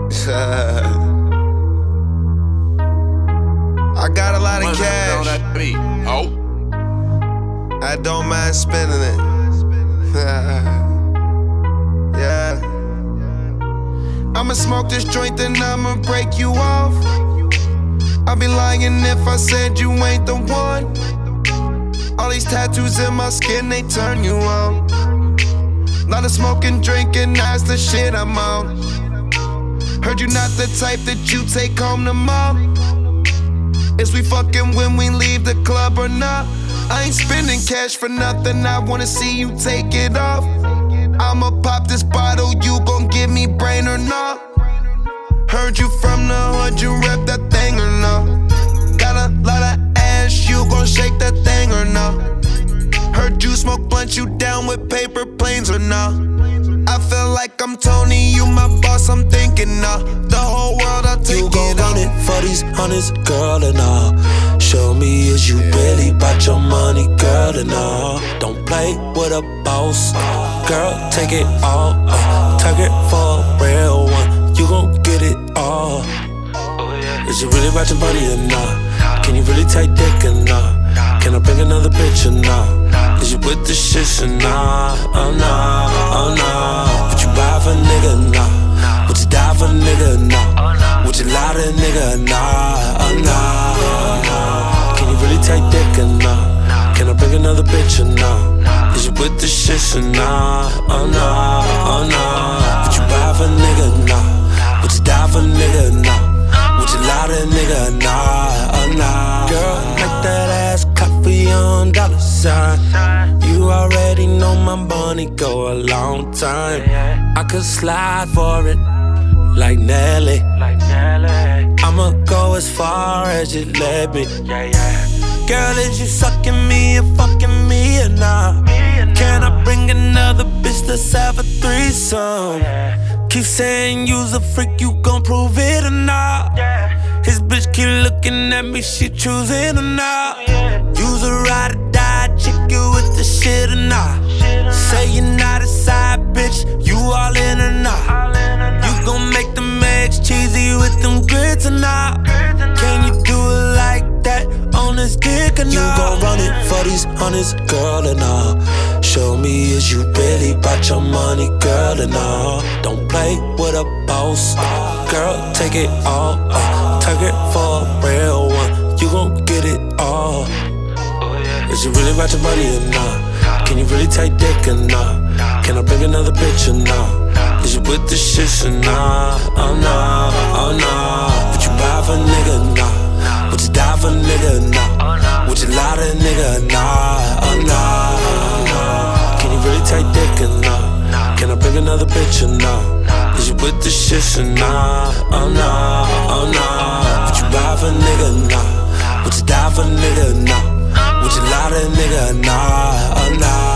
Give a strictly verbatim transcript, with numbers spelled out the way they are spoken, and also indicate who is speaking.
Speaker 1: I got a lot of cash.
Speaker 2: Oh.
Speaker 1: I don't mind spending it. Yeah. I'ma smoke this joint, then I'ma break you off. I'd be lying if I said you ain't the one. All these tattoos in my skin, they turn you on. Lot of smoking, drinking, that's the shit I'm on. Heard you not the type that you take home to mom. Is we fucking when we leave the club or not? I ain't spending cash for nothing, I wanna see you take it off. I'ma pop this bottle, you gon' give me brain or not? Heard you from the hood, you rep that thing or no? Got a lot of ass, you gon' shake that thing or no? Heard you smoke blunt, you down with paper planes or no? I feel like I'm Tony, you my boss, I'm thinking nah. The whole world, I'll take
Speaker 3: you
Speaker 1: it
Speaker 3: gon' run
Speaker 1: all.
Speaker 3: it for these hundreds, girl, and all. Show me is you really bout your money, girl, and all. Don't play with a boss, girl, take it all. Uh, target for a real one, you gon' get it all. Is you really bout your money or not? Can you really take dick or not? Can I bring another bitch or not? Is you with the shit or not? Oh nah, oh nah. Would you buy for a nigga or not? Would you die for a nigga or not? Would you lie to a nigga or not? Oh nah, oh nah. Can you really take dick or not? Can I bring another bitch or not? Is you with the shit or not? Oh nah, oh nah. Would you buy for a nigga or not? Would you die for a nigga or not? Would you lie to a nigga or not? Oh nah. Girl, make that ass clap for your own dollar sign. You already know my money go a long time. I could slide for it like Nelly. I'ma go as far as you let me. Girl, is you sucking me or fucking me or not? Can I bring another bitch, let's have a threesome? Keep saying you's a freak, you gon' prove it or not? His bitch keep looking at me, she choosing or not? You's a ride or die chick, you with the shit or not? Say you're not a side bitch, you all in or not? You gon' make them eggs cheesy with them grits or not? Can you do it like that on this dick or not? You gon' run it for these hundreds, girl, and all. Show me is you really bout your money, girl, and all. Don't play with a boss, girl, take it all. Uh, target for a real one, you gon' get it all. Is you really bout your money or not? Can you really take dick or not? Can I bring another bitch or not? Is you with the shit or not? Oh nah, oh nah. Would you buy for a nigga or not? Would you die for a nigga or not? Would you lie to a nigga or not? Oh nah, oh nah. Can you really take dick or not? Can I bring another bitch or not? Is you with the shit or not? Oh nah, oh nah. Would you buy for a nigga or not? Would you die for a nigga or not? Would you lie to a nigga or not? Oh nah.